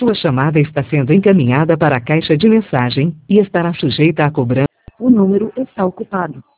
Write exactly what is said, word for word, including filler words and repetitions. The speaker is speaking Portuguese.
Sua chamada está sendo encaminhada para a caixa de mensagem e estará sujeita a cobrança. O número está ocupado.